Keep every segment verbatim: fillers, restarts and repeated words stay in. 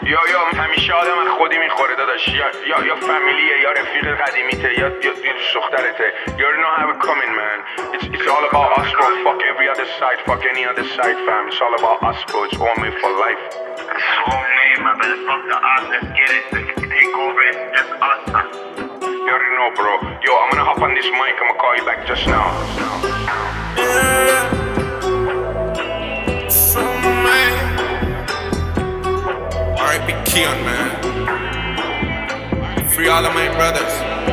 یا یا همیشه آدم از خودی میخوره داداش، یا یا یا فامیلیه، یا رفیق قدیمیته، یا یا دوست دخترته. You already know how it coming, man. It's it's all about us, bro. Fuck every other side, fuck any other side, fam. It's all about us, bro. It's all made for life. It's all made, man. Better fuck the odds. Let's get it. Let's take over. It's just us, man. You already know, bro. Yo, I'm gonna hop on this mic. I'm gonna call you back just now. Yeah. So, man. R I P Keon, man. Free all of my brothers.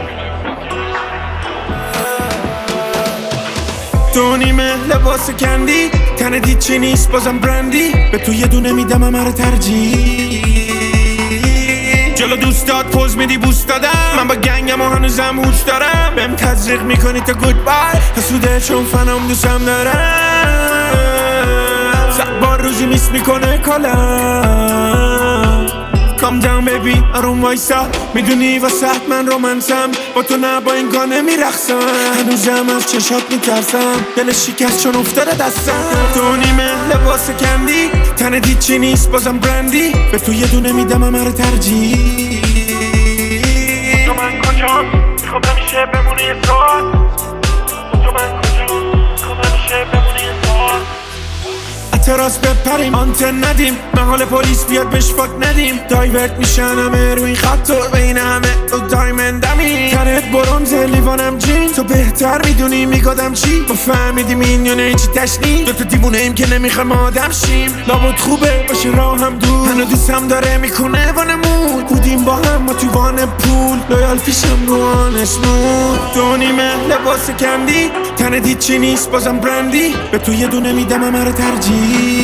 تو نیمه لباس کندی تنت هیچی نیست بازم برندی به تو یه دونه میدم همه ترجیح جلو دوستات پوز میدی بوست دادم من با گنگم و هنوزم هوش دارم بهم تزریق میکنی تا گود بای حسوده چون فنام دوستم دارم صد بار روزی میس میکنه کالم Calm down baby آروم وایسا میدونی واسه من رومنسم با تو نه با این گانه میرخصم هنوزم از چشات میترسم دل شکست چون افتاده دستم تو نیمه لباس کندی تنت هیچی نیست بازم برندی به تو یه دونه میدم همه ترجیح تو من کجام میخوام همیشه بمونی یه سال تو من کجام میخوام همیشه بمونی یه سال اعتراض بپریم آنتن ندیم محال پلیس بیاد بهش فاک ندیم دایورت میشن همه روی خط و بین همه تو دایمندمی تنت برونزه لیوانم جین تو بهتر میدونی میگادم چی ما فهمیدیم این یا نه هیچی تشنیم دوتا دیوونه ایم که نمیخوایم آدم شیم لابد خوبه باشه راه هم دور هنو دوستم داره میکنه وانمود بودیم با هم ما تو وان پول لایال پیشم رو آنشمون تو نیمه لباس کندی تنت هیچی نیست بازم برندی به تو یه دونه میدم همه ترجیح